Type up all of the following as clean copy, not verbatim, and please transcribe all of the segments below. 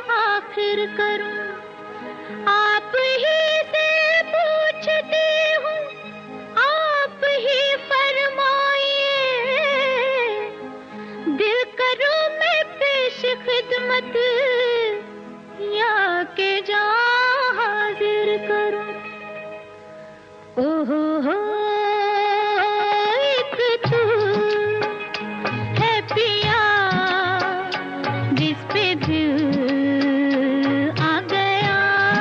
आखिर करूं? आप ही से पूछती हूँ, आप ही फरमाइए। दिल करूं मैं पेश खिदमत या के जहाँ हाजिर करूं? ओहो हो, एक तू है पिया जिस पे दिल आ गया।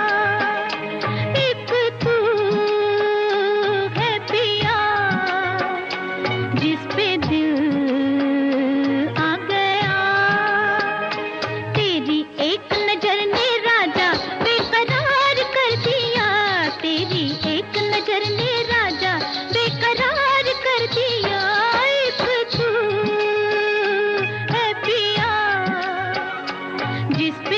एक तू है पिया जिस पे दिल आ गया। तेरी एक नजर ने राजा बेकरार कर दिया। तेरी एक नजर ने राजा बेकरार कर दिया। एक तू है पिया जिस पे